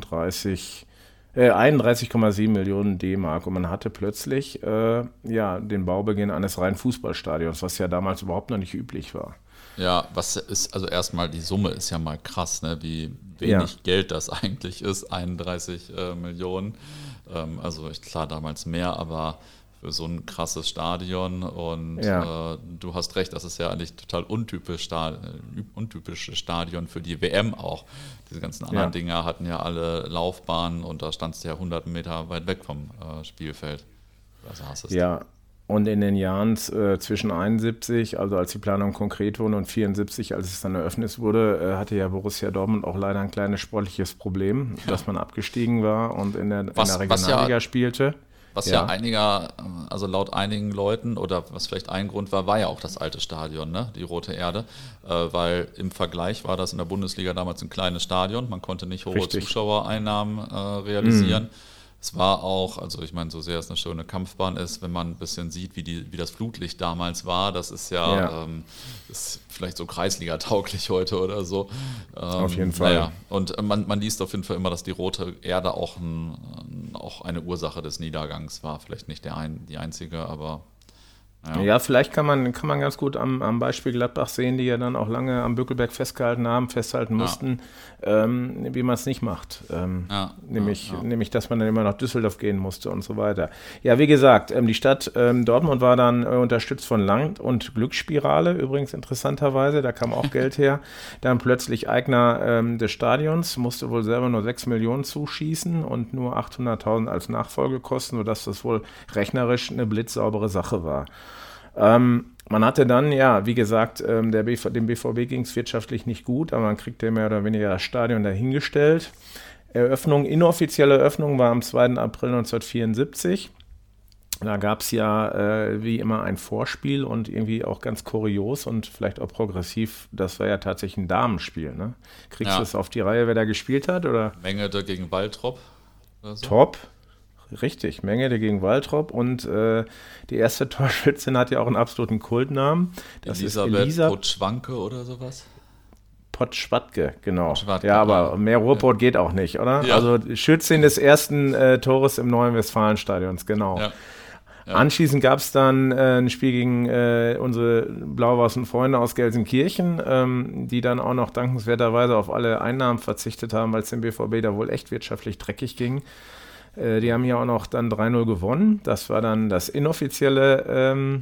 31,7 Millionen D-Mark, und man hatte plötzlich den Baubeginn eines reinen Fußballstadions, was ja damals überhaupt noch nicht üblich war. Ja, was ist, also erstmal die Summe ist ja mal krass, ne? Wie wenig Geld das eigentlich ist, 31 Millionen. Also klar, damals mehr, aber für so ein krasses Stadion, und du hast recht, das ist ja eigentlich total untypisches Stadion für die WM auch. Diese ganzen anderen Dinger hatten ja alle Laufbahnen, und da standst du ja 100 Meter weit weg vom Spielfeld. Also hast es und in den Jahren zwischen 71, also als die Planung konkret wurde, und 74, als es dann eröffnet wurde, hatte ja Borussia Dortmund auch leider ein kleines sportliches Problem, dass man abgestiegen war und in der Regionalliga spielte. Was also laut einigen Leuten, oder was vielleicht ein Grund war ja auch das alte Stadion, ne? Die Rote Erde, weil im Vergleich war das in der Bundesliga damals ein kleines Stadion, man konnte nicht hohe Zuschauereinnahmen realisieren. Es war auch, also ich meine, so sehr es eine schöne Kampfbahn ist, wenn man ein bisschen sieht, wie das Flutlicht damals war, das ist ist vielleicht so Kreisliga-tauglich heute oder so. Auf jeden Fall. Naja. Und man liest auf jeden Fall immer, dass die Rote Erde auch eine Ursache des Niedergangs war. Vielleicht nicht die einzige, aber ja, vielleicht kann man ganz gut am Beispiel Gladbach sehen, die ja dann auch lange am Bückelberg festhalten mussten, wie man es nicht macht. Nämlich, dass man dann immer nach Düsseldorf gehen musste und so weiter. Ja, wie gesagt, die Stadt Dortmund war dann unterstützt von Land- und Glücksspirale, übrigens interessanterweise, da kam auch Geld her. Dann plötzlich Eigner des Stadions, musste wohl selber nur 6 Millionen zuschießen und nur 800.000 als Nachfolgekosten, sodass das wohl rechnerisch eine blitzsaubere Sache war. Man hatte dann, wie gesagt, dem BVB ging es wirtschaftlich nicht gut, aber man kriegte mehr oder weniger das Stadion dahingestellt. Inoffizielle Eröffnung war am 2. April 1974. Da gab es wie immer ein Vorspiel, und irgendwie auch ganz kurios und vielleicht auch progressiv, das war ja tatsächlich ein Damenspiel. Ne? Kriegst du es auf die Reihe, wer da gespielt hat? Oder? Mengede gegen Waltrop. So. Top. Richtig, Mengede gegen Waltrop, und die erste Torschützin hat ja auch einen absoluten Kultnamen. Das ist Elisa Potschwanke oder sowas? Potschwatke, genau. Aber mehr Ruhrpott geht auch nicht, oder? Ja. Also Schützin des ersten Tores im neuen Westfalenstadions, genau. Ja. Ja. Anschließend gab es dann ein Spiel gegen unsere blau-weißen Freunde aus Gelsenkirchen, die dann auch noch dankenswerterweise auf alle Einnahmen verzichtet haben, weil es dem BVB da wohl echt wirtschaftlich dreckig ging. Die haben ja auch noch dann 3-0 gewonnen. Das war dann das inoffizielle,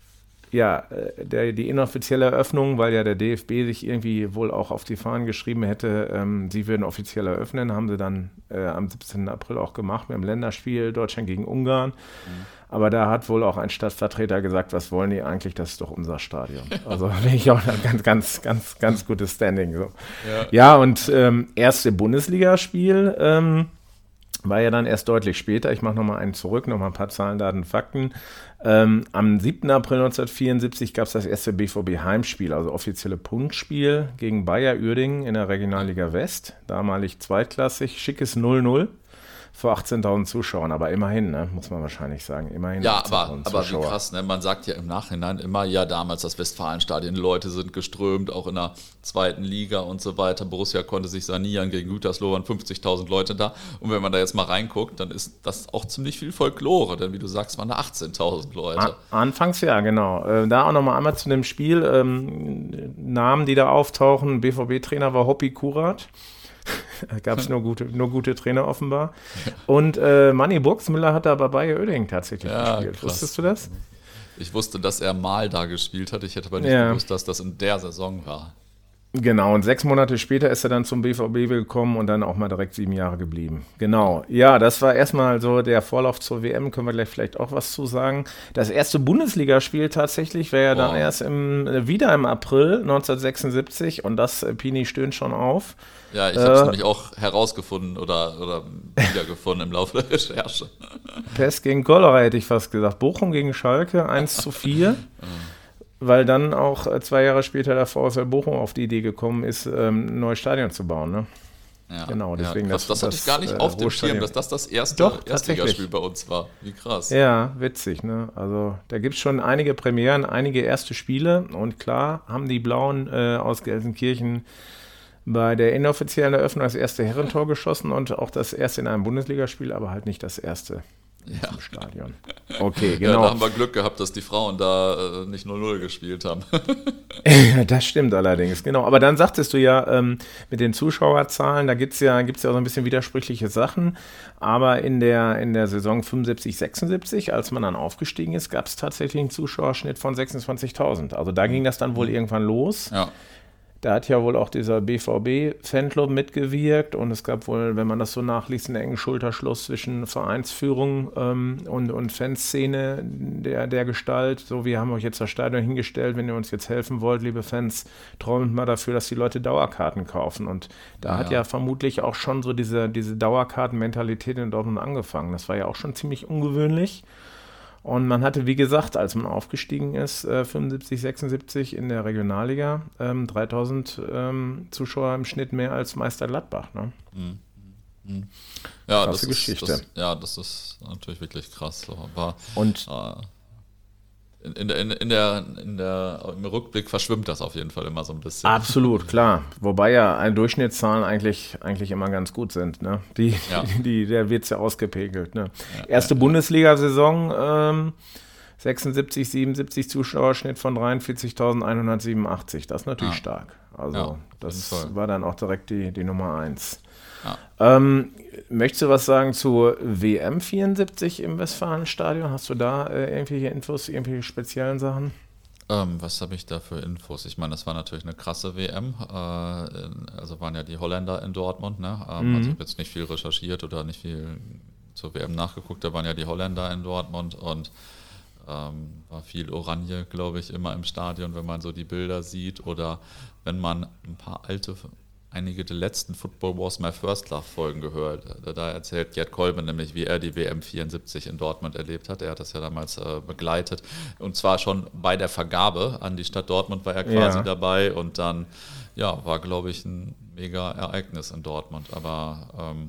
die inoffizielle Eröffnung, weil ja der DFB sich irgendwie wohl auch auf die Fahnen geschrieben hätte, sie würden offiziell eröffnen. Haben sie dann am 17. April auch gemacht mit dem Länderspiel Deutschland gegen Ungarn. Aber da hat wohl auch ein Stadtvertreter gesagt, was wollen die eigentlich, das ist doch unser Stadion. Also bin ich auch ein ganz gutes Standing. So. Und erste Bundesligaspiel war ja dann erst deutlich später. Ich mache nochmal einen zurück, nochmal ein paar Zahlen, Daten, Fakten. Am 7. April 1974 gab es das erste BVB-Heimspiel, also offizielle Punktspiel gegen Bayer Uerdingen in der Regionalliga West, damalig zweitklassig, schickes 0-0. vor 18.000 Zuschauern, aber immerhin, ne, muss man wahrscheinlich sagen, immerhin. Ja, aber wie krass, ne? Man sagt ja im Nachhinein immer, ja, damals das Westfalenstadion, Leute sind geströmt, auch in der zweiten Liga und so weiter. Borussia konnte sich sanieren, gegen Gütersloh waren 50.000 Leute da. Und wenn man da jetzt mal reinguckt, dann ist das auch ziemlich viel Folklore, denn wie du sagst, waren da 18.000 Leute. Anfangs ja, genau. Da auch nochmal einmal zu dem Spiel, Namen, die da auftauchen, BVB-Trainer war Hopi Kurat. Da gab es nur gute Trainer offenbar. Und Manni Burgsmüller hat da bei Bayer Oeding tatsächlich gespielt. Krass. Wusstest du das? Ich wusste, dass er mal da gespielt hat. Ich hätte aber nicht gewusst, dass das in der Saison war. Genau, und 6 Monate später ist er dann zum BVB gekommen und dann auch mal direkt 7 Jahre geblieben. Genau, ja, das war erstmal so der Vorlauf zur WM, können wir gleich vielleicht auch was zu sagen. Das erste Bundesligaspiel tatsächlich wäre ja dann erst wieder im April 1976 und das, Pini stöhnt schon auf. Ja, ich habe es nämlich auch herausgefunden oder wiedergefunden im Laufe der Recherche. Pest gegen Cholera hätte ich fast gesagt. Bochum gegen Schalke 1:4. Weil dann auch 2 Jahre später der VfL Bochum auf die Idee gekommen ist, ein neues Stadion zu bauen. Ne? Ja, genau, deswegen das hatte ich gar nicht auf dem Schirm, dass das erste Erstligaspiel bei uns war. Wie krass. Ja, witzig. Ne? Also da gibt es schon einige Premieren, einige erste Spiele. Und klar haben die Blauen aus Gelsenkirchen bei der inoffiziellen Eröffnung das erste Herrentor geschossen und auch das erste in einem Bundesligaspiel, aber halt nicht das erste. Im Stadion. Okay, genau. Ja, da haben wir Glück gehabt, dass die Frauen da nicht 0-0 gespielt haben. Das stimmt allerdings, genau. Aber dann sagtest du ja, mit den Zuschauerzahlen, da gibt's ja so ein bisschen widersprüchliche Sachen. Aber in der Saison 75, 76, als man dann aufgestiegen ist, gab es tatsächlich einen Zuschauerschnitt von 26.000. Also da ging das dann wohl irgendwann los. Ja. Da hat ja wohl auch dieser BVB-Fanclub mitgewirkt und es gab wohl, wenn man das so nachliest, einen engen Schulterschluss zwischen Vereinsführung und Fanszene der Gestalt. So, wir haben euch jetzt das Stadion hingestellt, wenn ihr uns jetzt helfen wollt, liebe Fans, träumt mal dafür, dass die Leute Dauerkarten kaufen. Und da hat ja vermutlich auch schon so diese Dauerkarten-Mentalität in Dortmund angefangen. Das war ja auch schon ziemlich ungewöhnlich. Und man hatte, wie gesagt, als man aufgestiegen ist, 75, 76 in der Regionalliga, 3000 Zuschauer im Schnitt mehr als Meister Gladbach. Ne? Ja, krasse Geschichte. Das ist natürlich wirklich krass. Aber im Rückblick verschwimmt das auf jeden Fall immer so ein bisschen. Absolut, klar. Wobei ja Durchschnittszahlen eigentlich immer ganz gut sind. Ne? Der wird ja ausgepegelt. Ne? Erste Bundesliga-Saison, 76, 77 Zuschauerschnitt von 43.187. Das ist natürlich stark. Also das war dann auch direkt die Nummer 1. Ja. Möchtest du was sagen zu WM 74 im Westfalenstadion? Hast du da irgendwelche Infos, irgendwelche speziellen Sachen? Was habe ich da für Infos? Ich meine, das war natürlich eine krasse WM. Also waren ja die Holländer in Dortmund. Ne? Also ich habe jetzt nicht viel recherchiert oder nicht viel zur WM nachgeguckt. Da waren ja die Holländer in Dortmund und war viel Oranje, glaube ich, immer im Stadion, wenn man so die Bilder sieht oder wenn man ein paar einige der letzten Football Wars My First Love Folgen gehört. Da erzählt Gerd Kolbe nämlich, wie er die WM 74 in Dortmund erlebt hat. Er hat das ja damals begleitet. Und zwar schon bei der Vergabe an die Stadt Dortmund war er quasi dabei. Und dann, war, glaube ich, ein mega Ereignis in Dortmund. Aber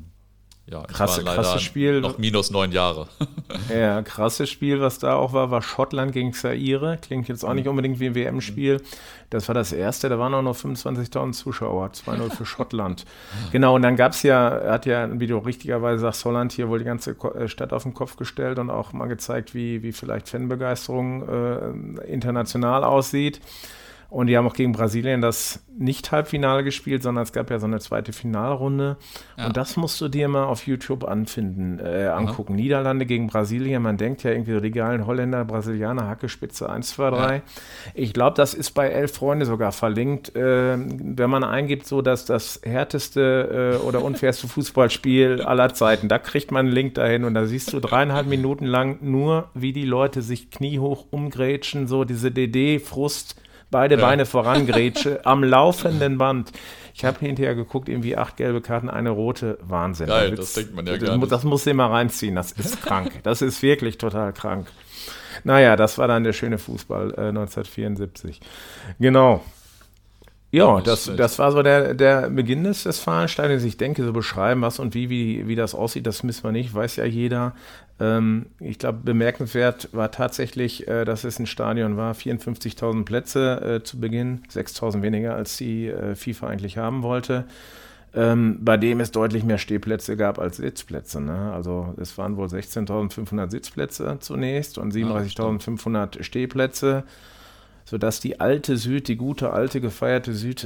krasses Spiel. Noch minus 9 Jahre. Ja, krasses Spiel, was da auch war Schottland gegen Zaire. Klingt jetzt auch nicht unbedingt wie ein WM-Spiel. Das war das erste, da waren auch noch 25.000 Zuschauer, 2-0 für Schottland. Genau, und dann gab es hat ja, wie du richtigerweise sagst, Holland hier wohl die ganze Stadt auf den Kopf gestellt und auch mal gezeigt, wie vielleicht Fanbegeisterung international aussieht. Und die haben auch gegen Brasilien das Nicht-Halbfinale gespielt, sondern es gab ja so eine zweite Finalrunde. Ja. Und das musst du dir mal auf YouTube angucken. Niederlande gegen Brasilien. Man denkt ja irgendwie so die geilen Holländer, Brasilianer, Hackespitze 1, 2, 3. Ja. Ich glaube, das ist bei 11 Freunde sogar verlinkt. Wenn man eingibt, so dass das härteste oder unfairste Fußballspiel aller Zeiten, da kriegt man einen Link dahin und da siehst du 3,5 Minuten lang nur, wie die Leute sich kniehoch umgrätschen, so diese DD-Frust, beide Beine vorangrätsche, am laufenden Band. Ich habe hinterher geguckt, irgendwie 8 gelbe Karten, eine rote. Wahnsinn. Geil, das denkt man ja gar nicht. Das musst du immer reinziehen, das ist krank. Das ist wirklich total krank. Naja, das war dann der schöne Fußball 1974. Genau. Ja, das war so der Beginn des Westfalenstadions. Ich denke, so beschreiben, was und wie das aussieht, das müssen wir nicht, weiß ja jeder. Ich glaube, bemerkenswert war tatsächlich, dass es ein Stadion war, 54.000 Plätze zu Beginn, 6.000 weniger, als die FIFA eigentlich haben wollte. Bei dem es deutlich mehr Stehplätze gab als Sitzplätze. Ne? Also es waren wohl 16.500 Sitzplätze zunächst und 37.500 Stehplätze, sodass die alte Süd, die gute alte gefeierte Süd,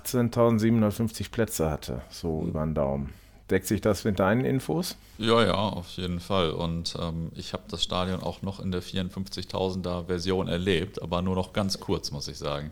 18.750 Plätze hatte, so über den Daumen. Deckt sich das mit deinen Infos? Ja, auf jeden Fall. Und ich habe das Stadion auch noch in der 54.000er Version erlebt, aber nur noch ganz kurz, muss ich sagen.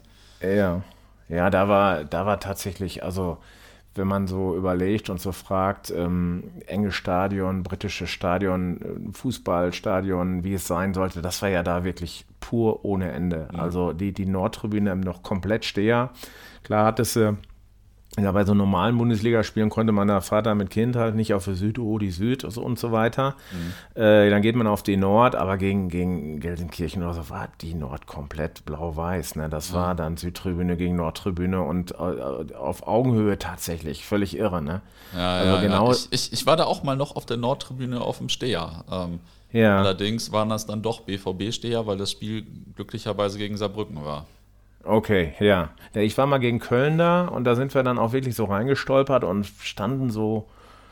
Ja, da war tatsächlich, also wenn man so überlegt und so fragt, enge Stadion, britisches Stadion, Fußballstadion, wie es sein sollte, das war ja da wirklich pur ohne Ende. Also die Nordtribüne noch komplett Steher. Klar hat es ja, bei so normalen Bundesligaspielen konnte man da Vater mit Kind halt nicht auf die Süd, die Süd und so weiter. Dann geht man auf die Nord, aber gegen Gelsenkirchen oder so war die Nord komplett blau-weiß. Ne? Das war dann Südtribüne gegen Nordtribüne und auf Augenhöhe tatsächlich. Völlig irre. Ne? Genau. Ich war da auch mal noch auf der Nordtribüne auf dem Steher. Allerdings waren das dann doch BVB-Steher, weil das Spiel glücklicherweise gegen Saarbrücken war. Okay, ja. Ich war mal gegen Köln da und da sind wir dann auch wirklich so reingestolpert und standen so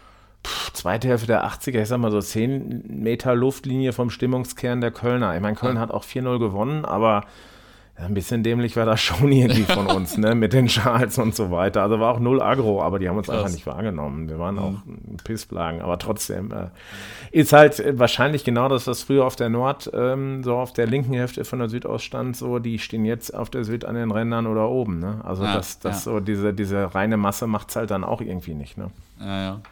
zweite Hälfte der 80er, ich sag mal so 10 Meter Luftlinie vom Stimmungskern der Kölner. Ich meine, Köln hat auch 4-0 gewonnen, aber ein bisschen dämlich war das schon irgendwie von uns, ne, mit den Schals und so weiter. Also war auch null Aggro, aber die haben uns einfach nicht wahrgenommen. Wir waren auch Pissplagen, aber trotzdem ist halt wahrscheinlich genau das, was früher auf der Nord, so auf der linken Hälfte von der Süd aus stand, so, die stehen jetzt auf der Süd an den Rändern oder oben, ne? Also so diese reine Masse macht's halt dann auch irgendwie nicht, ne? Ja.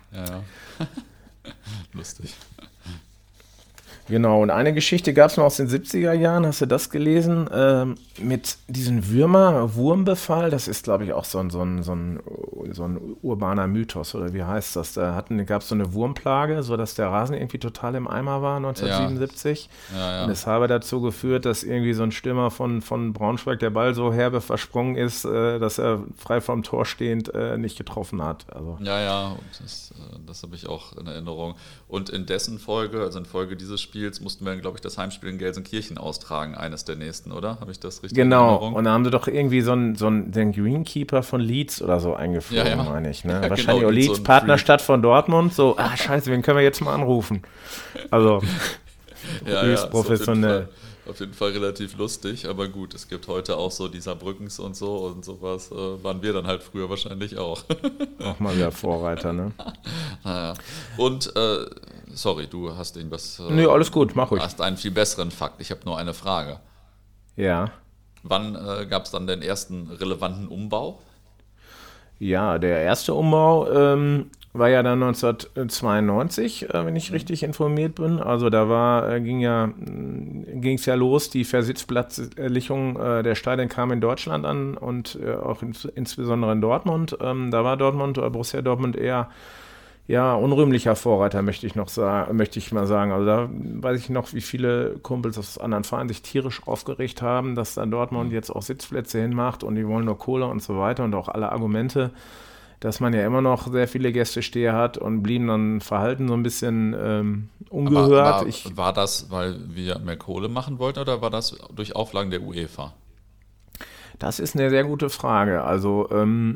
Lustig. Genau, und eine Geschichte gab es noch aus den 70er Jahren, hast du das gelesen? Mit diesem Wurmbefall, das ist, glaube ich, auch so ein urbaner Mythos, oder wie heißt das? Da gab es so eine Wurmplage, sodass der Rasen irgendwie total im Eimer war 1977. Ja. Und es habe dazu geführt, dass irgendwie so ein Stürmer von Braunschweig der Ball so herbe versprungen ist, dass er frei vorm Tor stehend nicht getroffen hat. Also. Ja, das habe ich auch in Erinnerung. Und in dessen Folge, also in Folge dieses Spiels, mussten wir, glaube ich, das Heimspiel in Gelsenkirchen austragen, eines der nächsten, oder? Habe ich das richtig in Erinnerung? Und da haben sie doch irgendwie den Greenkeeper von Leeds oder so eingeflogen, meine ich. Ne? Wahrscheinlich auch Leeds, Partnerstadt von Dortmund, so, scheiße, wen können wir jetzt mal anrufen? Also, höchst professionell. Auf jeden Fall relativ lustig, aber gut, es gibt heute auch so die Saarbrückens und sowas waren wir dann halt früher wahrscheinlich auch. Auch mal wieder Vorreiter, ne? Naja. Und, sorry, du hast irgendwas... Nö, alles gut, mach ruhig. Du hast einen viel besseren Fakt, ich habe nur eine Frage. Ja. Wann gab es dann den ersten relevanten Umbau? Ja, der erste Umbau war ja dann 1992, wenn ich richtig informiert bin. Also da ging es ja los, die Versitzplatzlichung der Stadien kam in Deutschland an und auch insbesondere in Dortmund. Da war Borussia Dortmund eher unrühmlicher Vorreiter, möchte ich mal sagen. Also da weiß ich noch, wie viele Kumpels aus anderen Vereinen sich tierisch aufgeregt haben, dass dann Dortmund jetzt auch Sitzplätze hinmacht und die wollen nur Kohle und so weiter und auch alle Argumente, dass man ja immer noch sehr viele Gästesteher hat und blieben dann verhalten so ein bisschen ungehört. War das, weil wir mehr Kohle machen wollten oder war das durch Auflagen der UEFA? Das ist eine sehr gute Frage. Also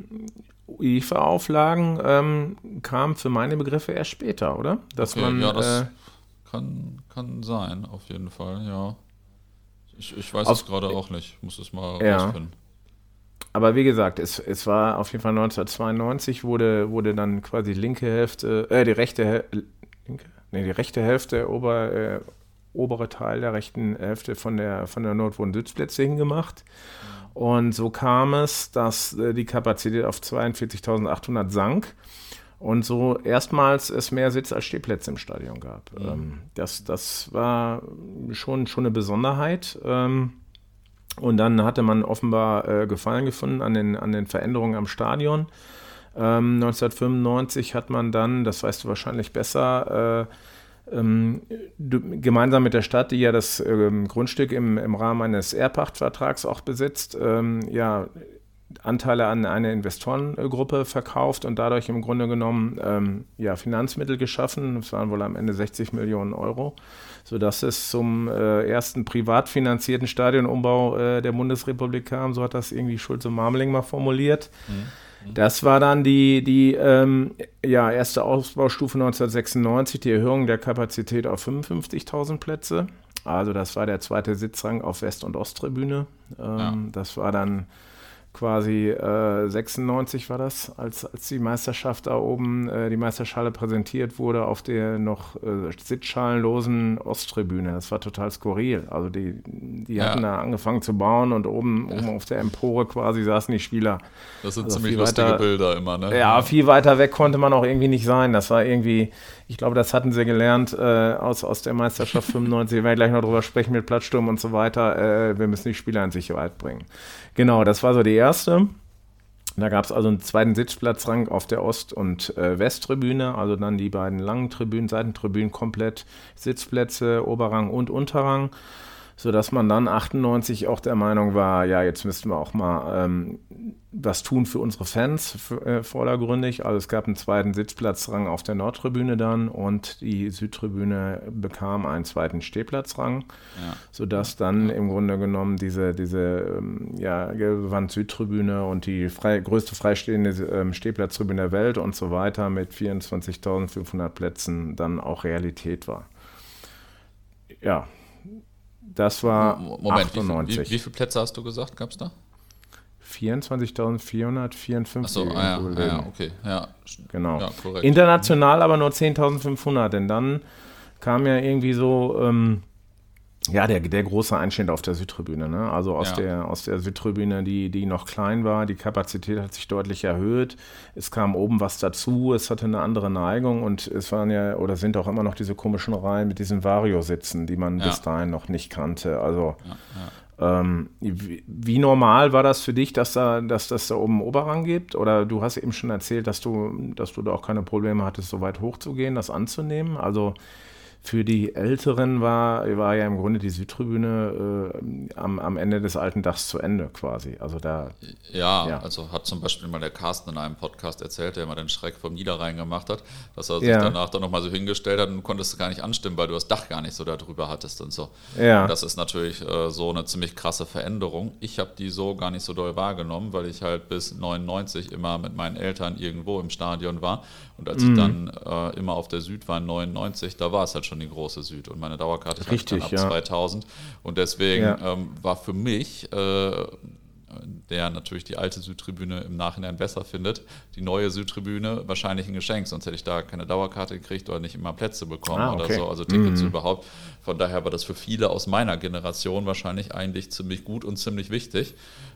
UEFA-Auflagen kamen für meine Begriffe erst später, oder? Das kann sein, auf jeden Fall, ja. Ich weiß es gerade auch nicht, ich muss es mal rausfinden. Aber wie gesagt, es war auf jeden Fall 1992, wurde dann quasi die rechte Hälfte, der obere Teil der rechten Hälfte von der Nord wurden Sitzplätze hingemacht. Und so kam es, dass die Kapazität auf 42.800 sank und so erstmals es mehr Sitz als Stehplätze im Stadion gab. Das war schon eine Besonderheit. Und dann hatte man offenbar Gefallen gefunden an den Veränderungen am Stadion. 1995 hat man dann, das weißt du wahrscheinlich besser, gemeinsam mit der Stadt, die ja das Grundstück im Rahmen eines Erbpachtvertrags auch besitzt, Anteile an eine Investorengruppe verkauft und dadurch im Grunde genommen Finanzmittel geschaffen. Das waren wohl am Ende 60 Millionen Euro, sodass es zum ersten privat finanzierten Stadionumbau der Bundesrepublik kam. So hat das irgendwie Schulze-Marmeling mal formuliert. Das war dann die erste Ausbaustufe 1996, die Erhöhung der Kapazität auf 55.000 Plätze. Also das war der zweite Sitzrang auf West- und Osttribüne. Das war dann quasi 96 war das, als die Meisterschaft da oben, die Meisterschale präsentiert wurde auf der noch sitzschalenlosen Osttribüne. Das war total skurril. Also die hatten da angefangen zu bauen und oben auf der Empore quasi saßen die Spieler. Das sind ziemlich lustige Bilder immer, ne? Ja, viel weiter weg konnte man auch irgendwie nicht sein. Das war irgendwie, ich glaube, das hatten sie gelernt aus der Meisterschaft 95. Wir werden gleich noch drüber sprechen mit Platzsturm und so weiter. Wir müssen die Spieler in Sicherheit bringen. Genau, das war so die erste. Da gab es also einen zweiten Sitzplatzrang auf der Ost- und Westtribüne, also dann die beiden langen Tribünen, Seitentribünen komplett Sitzplätze, Oberrang und Unterrang, sodass man dann 98 auch der Meinung war, ja, jetzt müssten wir auch mal was tun für unsere Fans vordergründig. Also es gab einen zweiten Sitzplatzrang auf der Nordtribüne dann und die Südtribüne bekam einen zweiten Stehplatzrang, sodass dann im Grunde genommen diese Gewand-Südtribüne und die größte freistehende Stehplatztribüne der Welt und so weiter mit 24.500 Plätzen dann auch Realität war. Ja, das war Moment, 98. Wie viele Plätze hast du gesagt, gab es da? 24.454. Achso, okay. Ja, genau. Ja, korrekt. International aber nur 10.500, denn dann kam ja irgendwie so, der große Einschnitt auf der Südtribüne. Ne? Also aus der Südtribüne, die noch klein war, die Kapazität hat sich deutlich erhöht. Es kam oben was dazu, es hatte eine andere Neigung und es waren sind auch immer noch diese komischen Reihen mit diesen Vario-Sitzen, die man bis dahin noch nicht kannte. Also wie normal war das für dich, dass das da oben einen Oberrang gibt? Oder du hast eben schon erzählt, dass du da auch keine Probleme hattest, so weit hochzugehen, das anzunehmen. Also für die Älteren war ja im Grunde die Südtribüne am Ende des alten Dachs zu Ende quasi. Also also hat zum Beispiel mal der Carsten in einem Podcast erzählt, der immer den Schreck vom Niederrhein gemacht hat, dass er sich danach dann nochmal so hingestellt hat und du konntest gar nicht anstimmen, weil du das Dach gar nicht so da drüber hattest und so. Ja. Und das ist natürlich so eine ziemlich krasse Veränderung. Ich habe die so gar nicht so doll wahrgenommen, weil ich halt bis 99 immer mit meinen Eltern irgendwo im Stadion war. Und als ich dann immer auf der Süd war in 99, da war es halt schon die große Süd. Und meine Dauerkarte hatte ich dann ab 2000. Und deswegen war für mich, der natürlich die alte Südtribüne im Nachhinein besser findet, die neue Südtribüne wahrscheinlich ein Geschenk. Sonst hätte ich da keine Dauerkarte gekriegt oder nicht immer Plätze bekommen oder so, also Tickets überhaupt. Von daher war das für viele aus meiner Generation wahrscheinlich eigentlich ziemlich gut und ziemlich wichtig.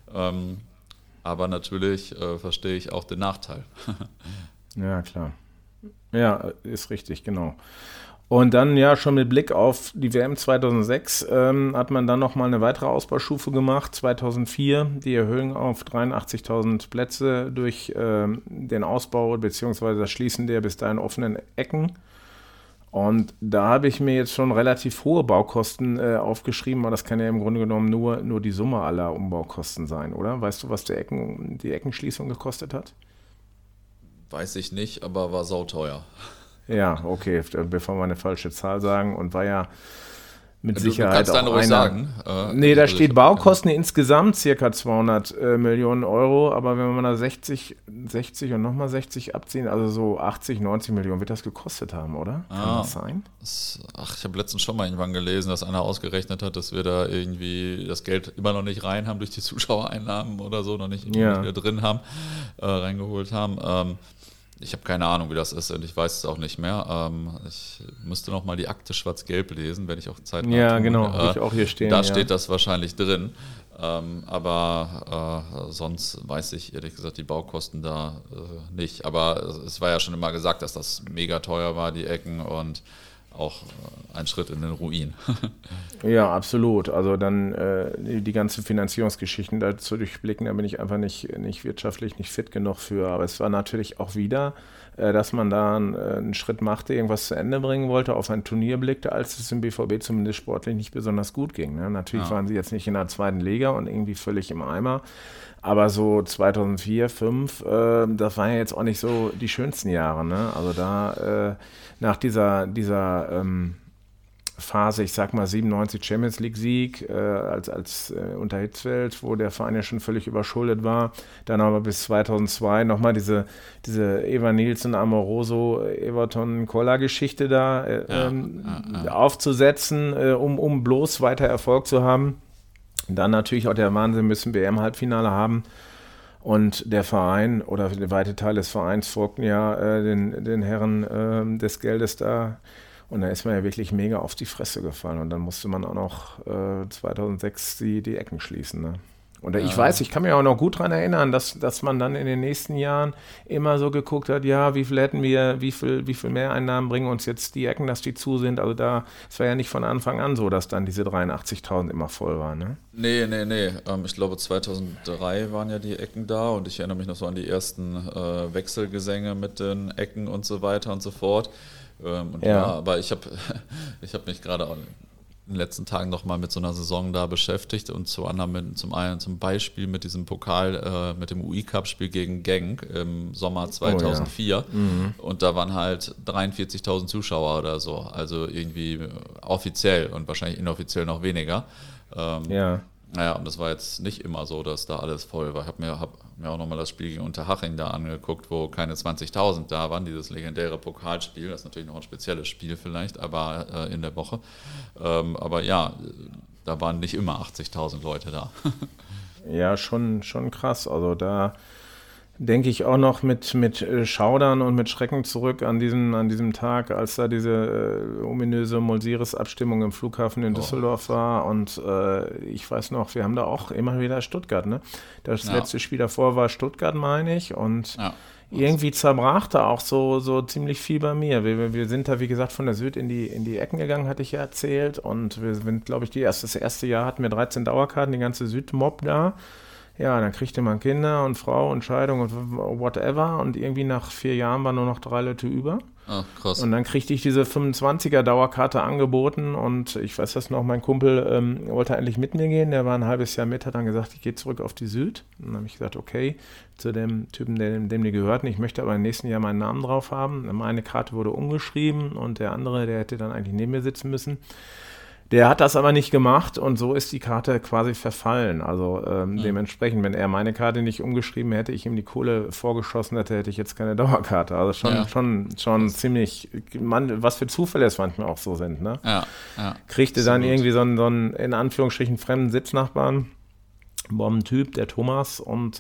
Aber natürlich verstehe ich auch den Nachteil. Ja, klar. Ja, ist richtig, genau. Und dann schon mit Blick auf die WM 2006 hat man dann nochmal eine weitere Ausbaustufe gemacht, 2004, die Erhöhung auf 83.000 Plätze durch den Ausbau bzw. das Schließen der bis dahin offenen Ecken. Und da habe ich mir jetzt schon relativ hohe Baukosten aufgeschrieben, aber das kann ja im Grunde genommen nur die Summe aller Umbaukosten sein, oder? Weißt du, was die Eckenschließung gekostet hat? Weiß ich nicht, aber war sauteuer. Ja, okay, bevor wir eine falsche Zahl sagen und war ja mit Sicherheit auch einer. Du kannst sagen. Da steht Baukosten insgesamt ca. 200 Millionen Euro, aber wenn wir da 60 und nochmal 60 abziehen, also so 80, 90 Millionen wird das gekostet haben, oder? Kann das sein? Ich habe letztens schon mal irgendwann gelesen, dass einer ausgerechnet hat, dass wir da irgendwie das Geld immer noch nicht rein haben durch die Zuschauereinnahmen oder so, noch nicht wieder drin haben, reingeholt haben. Ich habe keine Ahnung, wie das ist und ich weiß es auch nicht mehr. Ich müsste noch mal die Akte schwarz-gelb lesen, wenn ich auch Zeit habe. Ja, genau, habe ich auch hier stehen. Da steht das wahrscheinlich drin. Aber sonst weiß ich ehrlich gesagt die Baukosten da nicht. Aber es war ja schon immer gesagt, dass das mega teuer war, die Ecken, und auch ein Schritt in den Ruin. Ja, absolut. Also dann die ganzen Finanzierungsgeschichten da zu durchblicken, da bin ich einfach nicht wirtschaftlich nicht fit genug für. Aber es war natürlich auch wieder dass man da einen Schritt machte, irgendwas zu Ende bringen wollte, auf ein Turnier blickte, als es im BVB zumindest sportlich nicht besonders gut ging. Ne? Natürlich waren sie jetzt nicht in der zweiten Liga und irgendwie völlig im Eimer, aber so 2004, 2005, das waren ja jetzt auch nicht so die schönsten Jahre. Ne? Also da nach dieser Phase, ich sag mal 97 Champions League Sieg als unter Hitzfeld, wo der Verein ja schon völlig überschuldet war. Dann aber bis 2002 nochmal diese Eva Nielsen, Amoroso, Everton Koller Geschichte da aufzusetzen, um bloß weiter Erfolg zu haben. Dann natürlich auch der Wahnsinn, müssen wir im Halbfinale haben. Und der Verein oder weite Teile des Vereins folgten ja den Herren des Geldes da. Und da ist man ja wirklich mega auf die Fresse gefallen. Und dann musste man auch noch 2006 die Ecken schließen. Ne? Und ich weiß, ich kann mich auch noch gut daran erinnern, dass man dann in den nächsten Jahren immer so geguckt hat, ja, wie viel Mehreinnahmen bringen uns jetzt die Ecken, dass die zu sind. Also es war ja nicht von Anfang an so, dass dann diese 83.000 immer voll waren. Ne? Nee. Ich glaube 2003 waren ja die Ecken da und ich erinnere mich noch so an die ersten Wechselgesänge mit den Ecken und so weiter und so fort. Aber ich habe mich gerade auch in den letzten Tagen nochmal mit so einer Saison da beschäftigt und zum Beispiel mit diesem Pokal, mit dem UI-Cup-Spiel gegen Genk im Sommer 2004 und da waren halt 43.000 Zuschauer oder so, also irgendwie offiziell und wahrscheinlich inoffiziell noch weniger. Naja, und das war jetzt nicht immer so, dass da alles voll war. Ich habe mir auch nochmal das Spiel gegen Unterhaching da angeguckt, wo keine 20.000 da waren, dieses legendäre Pokalspiel. Das ist natürlich noch ein spezielles Spiel vielleicht, aber in der Woche. Aber ja, da waren nicht immer 80.000 Leute da. Ja, schon krass. Also da denke ich auch noch mit Schaudern und mit Schrecken zurück an diesem Tag, als da diese ominöse Mulsiris-Abstimmung im Flughafen in Düsseldorf war. Und ich weiß noch, wir haben da auch immer wieder Stuttgart, ne? Das letzte Spiel davor war Stuttgart, meine ich. Und irgendwie zerbrach da auch so ziemlich viel bei mir. Wir sind da, wie gesagt, von der Süd in die Ecken gegangen, hatte ich ja erzählt. Und wir sind, glaube ich, das erste Jahr hatten wir 13 Dauerkarten, die ganze Südmob da. Ja, dann kriegte man Kinder und Frau und Scheidung und whatever und irgendwie nach 4 Jahren waren nur noch 3 Leute über. Ach, krass. Und dann kriegte ich diese 25er Dauerkarte angeboten und ich weiß das noch, mein Kumpel wollte eigentlich mit mir gehen, der war ein halbes Jahr mit, hat dann gesagt, ich gehe zurück auf die Süd. Und dann habe ich gesagt, okay, zu dem Typen, dem die gehörten, ich möchte aber im nächsten Jahr meinen Namen drauf haben. Meine Karte wurde umgeschrieben und der andere, der hätte dann eigentlich neben mir sitzen müssen. Der hat das aber nicht gemacht und so ist die Karte quasi verfallen. Also dementsprechend, wenn er meine Karte nicht umgeschrieben hätte, ich ihm die Kohle vorgeschossen hätte, hätte ich jetzt keine Dauerkarte. Also schon ziemlich, was für Zufälle es manchmal auch so sind. Ne? Ja. Kriegte dann irgendwie so einen in Anführungsstrichen fremden Sitznachbarn, Bombentyp, der Thomas und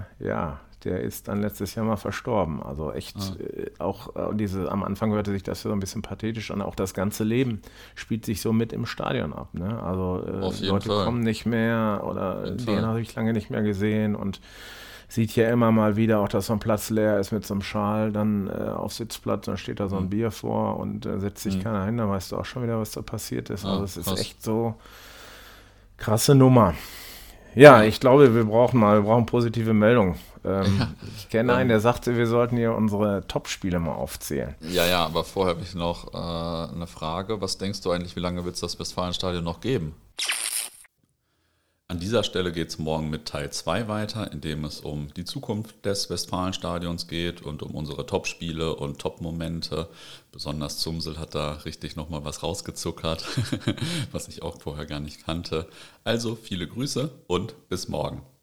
der ist dann letztes Jahr mal verstorben. Also echt auch am Anfang hörte sich das so ein bisschen pathetisch an. Auch das ganze Leben spielt sich so mit im Stadion ab. Ne? Also Leute kommen nicht mehr oder den habe ich lange nicht mehr gesehen und sieht ja immer mal wieder auch, dass so ein Platz leer ist mit so einem Schal dann auf Sitzplatz, dann steht da so ein Bier vor und setzt sich keiner hin, dann weißt du auch schon wieder, was da passiert ist. Also es ist echt so krasse Nummer. Ja, ich glaube, wir brauchen positive Meldungen. Ich kenne einen, der sagte, wir sollten hier unsere Top-Spiele mal aufzählen. Ja, aber vorher habe ich noch eine Frage. Was denkst du eigentlich, wie lange wird es das Westfalenstadion noch geben? An dieser Stelle geht es morgen mit Teil 2 weiter, in dem es um die Zukunft des Westfalenstadions geht und um unsere Top-Spiele und Top-Momente. Besonders Zumsel hat da richtig nochmal was rausgezuckert, was ich auch vorher gar nicht kannte. Also viele Grüße und bis morgen.